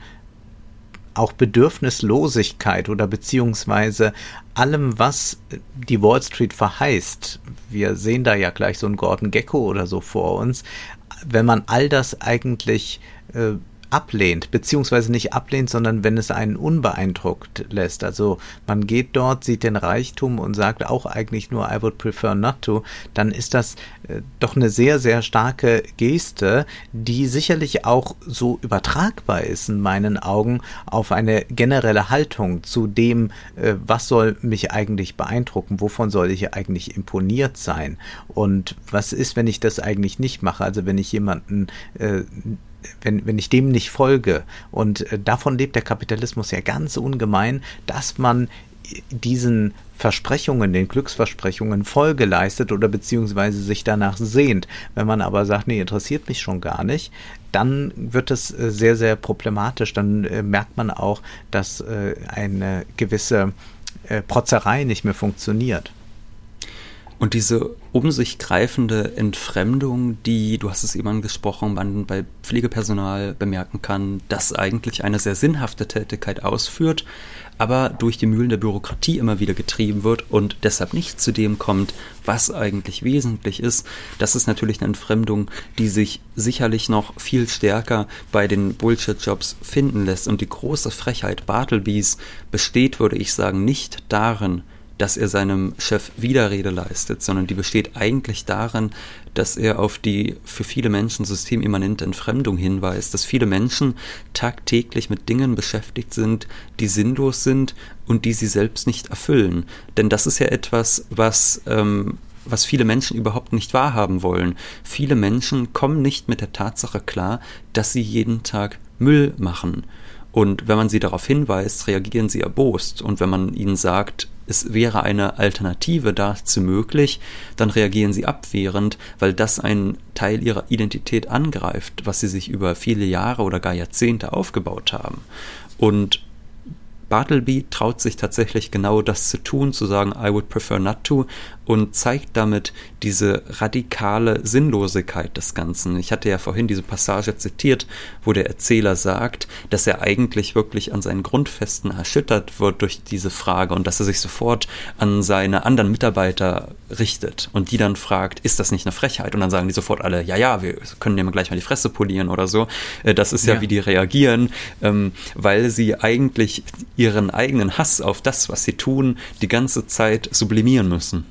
auch Bedürfnislosigkeit oder beziehungsweise allem, was die Wall Street verheißt. Wir sehen da ja gleich so einen Gordon Gekko oder so vor uns. Wenn man all das eigentlich äh, ablehnt, beziehungsweise nicht ablehnt, sondern wenn es einen unbeeindruckt lässt. Also man geht dort, sieht den Reichtum und sagt auch eigentlich nur I would prefer not to, dann ist das äh, doch eine sehr, sehr starke Geste, die sicherlich auch so übertragbar ist in meinen Augen auf eine generelle Haltung zu dem, äh, was soll mich eigentlich beeindrucken, wovon soll ich eigentlich imponiert sein und was ist, wenn ich das eigentlich nicht mache, also wenn ich jemanden äh, Wenn, wenn ich dem nicht folge. Und äh, davon lebt der Kapitalismus ja ganz ungemein, dass man diesen Versprechungen, den Glücksversprechungen Folge leistet oder beziehungsweise sich danach sehnt. Wenn man aber sagt, nee, interessiert mich schon gar nicht, dann wird es äh, sehr, sehr problematisch. Dann äh, merkt man auch, dass äh, eine gewisse äh, Protzerei nicht mehr funktioniert. Und diese um sich greifende Entfremdung, die, du hast es eben angesprochen, man bei Pflegepersonal bemerken kann, das eigentlich eine sehr sinnhafte Tätigkeit ausführt, aber durch die Mühlen der Bürokratie immer wieder getrieben wird und deshalb nicht zu dem kommt, was eigentlich wesentlich ist. Das ist natürlich eine Entfremdung, die sich sicherlich noch viel stärker bei den Bullshit-Jobs finden lässt. Und die große Frechheit Bartlebys besteht, würde ich sagen, nicht darin, dass er seinem Chef Widerrede leistet, sondern die besteht eigentlich darin, dass er auf die für viele Menschen systemimmanente Entfremdung hinweist, dass viele Menschen tagtäglich mit Dingen beschäftigt sind, die sinnlos sind und die sie selbst nicht erfüllen. Denn das ist ja etwas, was, ähm, was viele Menschen überhaupt nicht wahrhaben wollen. Viele Menschen kommen nicht mit der Tatsache klar, dass sie jeden Tag Müll machen. Und wenn man sie darauf hinweist, reagieren sie erbost. Und wenn man ihnen sagt, es wäre eine Alternative dazu möglich, dann reagieren sie abwehrend, weil das einen Teil ihrer Identität angreift, was sie sich über viele Jahre oder gar Jahrzehnte aufgebaut haben. Und Bartleby traut sich tatsächlich genau das zu tun, zu sagen, I would prefer not to, und zeigt damit diese radikale Sinnlosigkeit des Ganzen. Ich hatte ja vorhin diese Passage zitiert, wo der Erzähler sagt, dass er eigentlich wirklich an seinen Grundfesten erschüttert wird durch diese Frage und dass er sich sofort an seine anderen Mitarbeiter richtet und die dann fragt, ist das nicht eine Frechheit? Und dann sagen die sofort alle, ja, ja, wir können dem gleich mal die Fresse polieren oder so. Das ist ja, ja. wie die reagieren, weil sie eigentlich ihren eigenen Hass auf das, was sie tun, die ganze Zeit sublimieren müssen.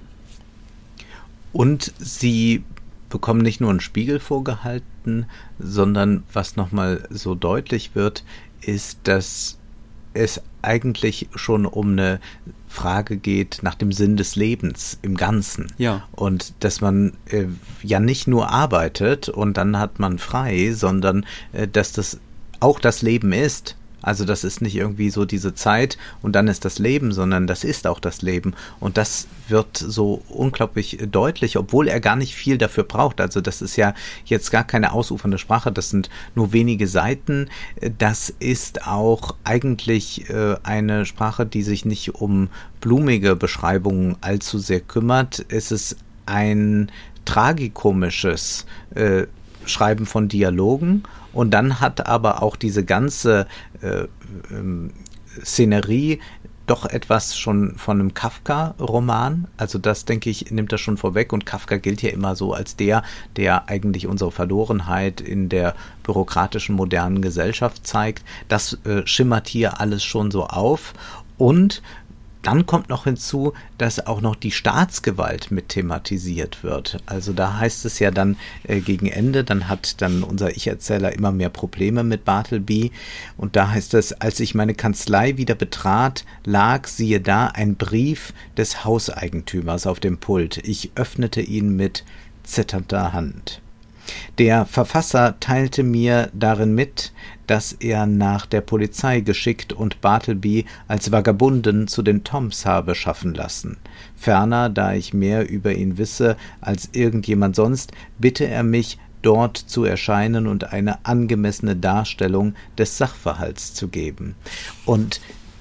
Und sie bekommen nicht nur einen Spiegel vorgehalten, sondern was nochmal so deutlich wird, ist, dass es eigentlich schon um eine Frage geht nach dem Sinn des Lebens im Ganzen. Ja. Und dass man äh, ja nicht nur arbeitet und dann hat man frei, sondern äh, dass das auch das Leben ist. Also das ist nicht irgendwie so diese Zeit und dann ist das Leben, sondern das ist auch das Leben. Und das wird so unglaublich deutlich, obwohl er gar nicht viel dafür braucht. Also das ist ja jetzt gar keine ausufernde Sprache, das sind nur wenige Seiten. Das ist auch eigentlich äh, eine Sprache, die sich nicht um blumige Beschreibungen allzu sehr kümmert. Es ist ein tragikomisches äh, Schreiben von Dialogen. Und dann hat aber auch diese ganze äh, ähm, Szenerie doch etwas schon von einem Kafka-Roman. Also das, denke ich, nimmt das schon vorweg. Und Kafka gilt ja immer so als der, der eigentlich unsere Verlorenheit in der bürokratischen modernen Gesellschaft zeigt. Das äh, schimmert hier alles schon so auf. Und dann kommt noch hinzu, dass auch noch die Staatsgewalt mit thematisiert wird. Also da heißt es ja dann äh, gegen Ende, dann hat dann unser Ich-Erzähler immer mehr Probleme mit Bartleby. Und da heißt es, als ich meine Kanzlei wieder betrat, lag, siehe da, ein Brief des Hauseigentümers auf dem Pult. Ich öffnete ihn mit zitternder Hand. Der Verfasser teilte mir darin mit, dass er nach der Polizei geschickt und Bartleby als Vagabunden zu den Toms habe schaffen lassen. Ferner, da ich mehr über ihn wisse als irgendjemand sonst, bitte er mich, dort zu erscheinen und eine angemessene Darstellung des Sachverhalts zu geben. Und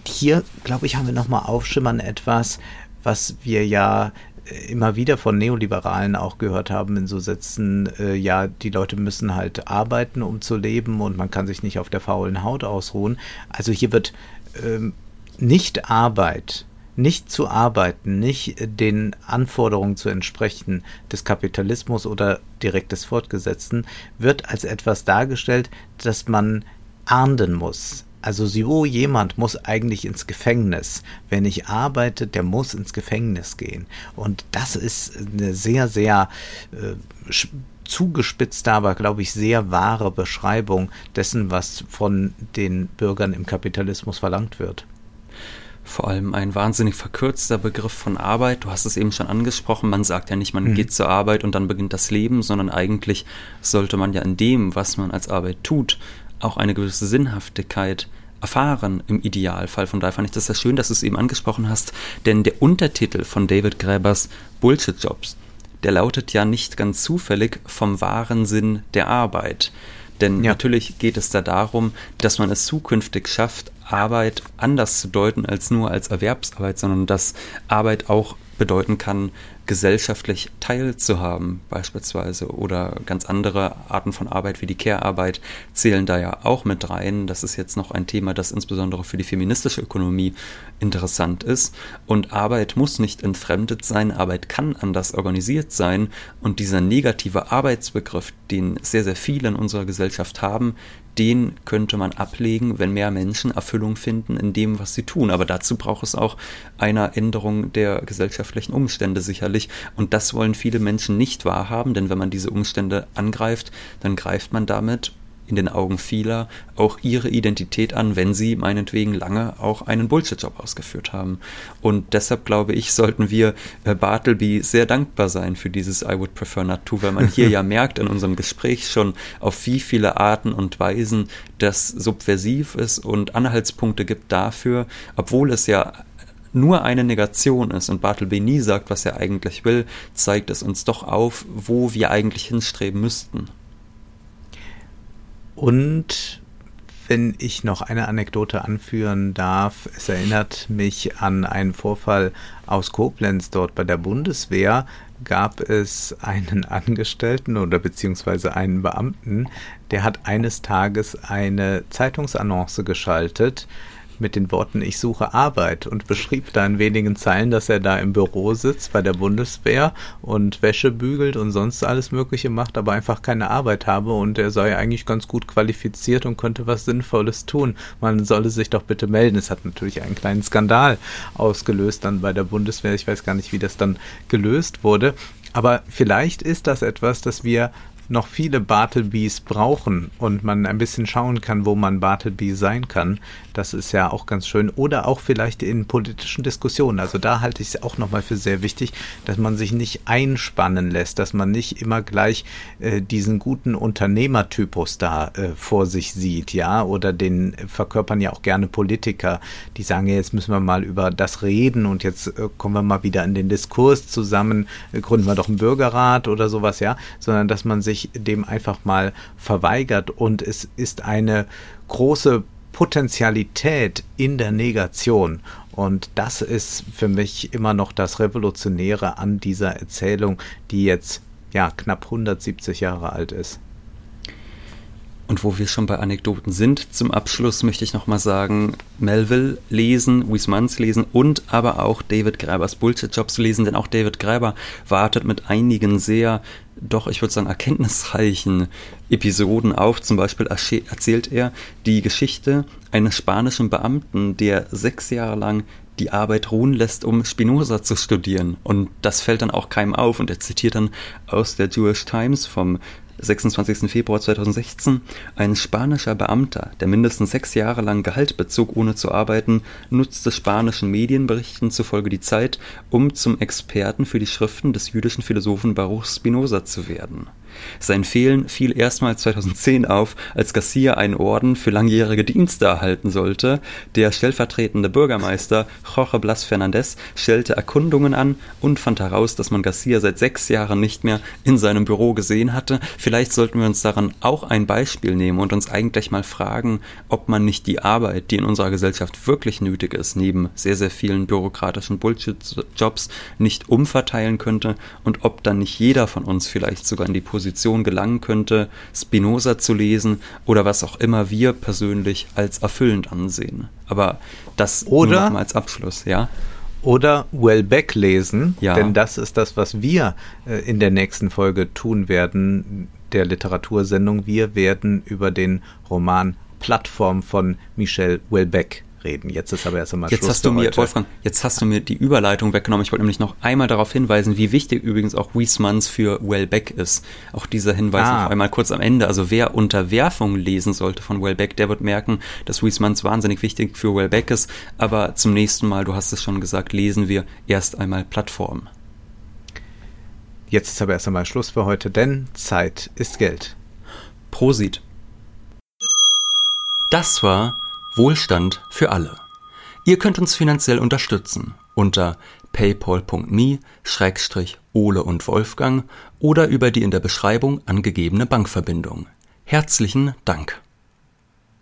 hier, glaube ich, haben wir nochmal aufschimmern etwas, was wir ja immer wieder von Neoliberalen auch gehört haben in so Sätzen, äh, ja, die Leute müssen halt arbeiten, um zu leben und man kann sich nicht auf der faulen Haut ausruhen. Also hier wird ähm, nicht Arbeit, nicht zu arbeiten, nicht den Anforderungen zu entsprechen des Kapitalismus oder direkt des Fortgesetzten, wird als etwas dargestellt, das man ahnden muss. Also so jemand muss eigentlich ins Gefängnis. Wer nicht arbeitet, der muss ins Gefängnis gehen. Und das ist eine sehr, sehr äh, zugespitzte, aber glaube ich sehr wahre Beschreibung dessen, was von den Bürgern im Kapitalismus verlangt wird. Vor allem ein wahnsinnig verkürzter Begriff von Arbeit. Du hast es eben schon angesprochen, man sagt ja nicht, man mhm. geht zur Arbeit und dann beginnt das Leben, sondern eigentlich sollte man ja in dem, was man als Arbeit tut, auch eine gewisse Sinnhaftigkeit erfahren im Idealfall. Von daher fand ich das sehr schön, dass du es eben angesprochen hast, denn der Untertitel von David Gräbers Bullshit-Jobs, der lautet ja nicht ganz zufällig vom wahren Sinn der Arbeit. Denn ja. natürlich geht es da darum, dass man es zukünftig schafft, Arbeit anders zu deuten als nur als Erwerbsarbeit, sondern dass Arbeit auch bedeuten kann, gesellschaftlich teilzuhaben beispielsweise, oder ganz andere Arten von Arbeit wie die Care-Arbeit zählen da ja auch mit rein. Das ist jetzt noch ein Thema, das insbesondere für die feministische Ökonomie interessant ist. Und Arbeit muss nicht entfremdet sein, Arbeit kann anders organisiert sein, und dieser negative Arbeitsbegriff, den sehr, sehr viele in unserer Gesellschaft haben, den könnte man ablegen, wenn mehr Menschen Erfüllung finden in dem, was sie tun. Aber dazu braucht es auch eine Änderung der gesellschaftlichen Umstände sicherlich. Und das wollen viele Menschen nicht wahrhaben, denn wenn man diese Umstände angreift, dann greift man damit in den Augen vieler auch ihre Identität an, wenn sie meinetwegen lange auch einen Bullshit-Job ausgeführt haben. Und deshalb, glaube ich, sollten wir äh, Bartleby sehr dankbar sein für dieses I would prefer not to, weil man hier ja merkt in unserem Gespräch schon, auf wie viele Arten und Weisen das subversiv ist und Anhaltspunkte gibt dafür, obwohl es ja nur eine Negation ist und Bartleby nie sagt, was er eigentlich will, zeigt es uns doch auf, wo wir eigentlich hinstreben müssten. Und wenn ich noch eine Anekdote anführen darf, es erinnert mich an einen Vorfall aus Koblenz. Dort bei der Bundeswehr gab es einen Angestellten oder beziehungsweise einen Beamten, der hat eines Tages eine Zeitungsannonce geschaltet mit den Worten, ich suche Arbeit, und beschrieb da in wenigen Zeilen, dass er da im Büro sitzt bei der Bundeswehr und Wäsche bügelt und sonst alles Mögliche macht, aber einfach keine Arbeit habe, und er sei eigentlich ganz gut qualifiziert und könnte was Sinnvolles tun. Man solle sich doch bitte melden. Es hat natürlich einen kleinen Skandal ausgelöst dann bei der Bundeswehr. Ich weiß gar nicht, wie das dann gelöst wurde, aber vielleicht ist das etwas, das wir noch viele Bartlebys brauchen und man ein bisschen schauen kann, wo man Bartleby sein kann. Das ist ja auch ganz schön. Oder auch vielleicht in politischen Diskussionen. Also da halte ich es auch nochmal für sehr wichtig, dass man sich nicht einspannen lässt, dass man nicht immer gleich äh, diesen guten Unternehmertypus da äh, vor sich sieht, ja, oder den verkörpern ja auch gerne Politiker, die sagen, ja, jetzt müssen wir mal über das reden und jetzt äh, kommen wir mal wieder in den Diskurs zusammen, äh, gründen wir doch einen Bürgerrat oder sowas, ja, sondern dass man sich dem einfach mal verweigert, und es ist eine große Potentialität in der Negation, und das ist für mich immer noch das Revolutionäre an dieser Erzählung, die jetzt ja knapp hundertsiebzig Jahre alt ist. Und wo wir schon bei Anekdoten sind, zum Abschluss möchte ich nochmal sagen, Melville lesen, Huysmans lesen und aber auch David Gräbers Bullshit-Jobs lesen, denn auch David Gräber wartet mit einigen sehr, doch ich würde sagen erkenntnisreichen Episoden auf. Zum Beispiel erzählt er die Geschichte eines spanischen Beamten, der sechs Jahre lang die Arbeit ruhen lässt, um Spinoza zu studieren. Und das fällt dann auch keinem auf. Und er zitiert dann aus der Jewish Times vom sechsundzwanzigsten Februar zweitausendsechzehn, ein spanischer Beamter, der mindestens sechs Jahre lang Gehalt bezog, ohne zu arbeiten, nutzte spanischen Medienberichten zufolge die Zeit, um zum Experten für die Schriften des jüdischen Philosophen Baruch Spinoza zu werden. Sein Fehlen fiel erstmals zweitausendzehn auf, als Garcia einen Orden für langjährige Dienste erhalten sollte. Der stellvertretende Bürgermeister Jorge Blas Fernandez stellte Erkundungen an und fand heraus, dass man Garcia seit sechs Jahren nicht mehr in seinem Büro gesehen hatte. Vielleicht sollten wir uns daran auch ein Beispiel nehmen und uns eigentlich mal fragen, ob man nicht die Arbeit, die in unserer Gesellschaft wirklich nötig ist, neben sehr, sehr vielen bürokratischen Bullshit-Jobs nicht umverteilen könnte und ob dann nicht jeder von uns vielleicht sogar in die Position gelangen könnte, Spinoza zu lesen oder was auch immer wir persönlich als erfüllend ansehen. Aber das oder, nur noch mal als Abschluss, ja? Oder Welbeck lesen, ja. Denn das ist das, was wir äh, in der nächsten Folge tun werden, der Literatursendung. Wir werden über den Roman Plattform von Michel Houellebecq reden. Jetzt ist aber erst einmal jetzt Schluss hast du für mir, heute. Wolfgang, jetzt hast du mir die Überleitung weggenommen. Ich wollte nämlich noch einmal darauf hinweisen, wie wichtig übrigens auch Huysmans für Houellebecq ist. Auch dieser Hinweis ah. noch einmal kurz am Ende. Also wer Unterwerfung lesen sollte von Houellebecq, der wird merken, dass Huysmans wahnsinnig wichtig für Houellebecq ist. Aber zum nächsten Mal, du hast es schon gesagt, lesen wir erst einmal Plattform. Jetzt ist aber erst einmal Schluss für heute, denn Zeit ist Geld. Prosit. Das war Wohlstand für alle. Ihr könnt uns finanziell unterstützen unter paypal punkt me slash Ole und Wolfgang oder über die in der Beschreibung angegebene Bankverbindung. Herzlichen Dank.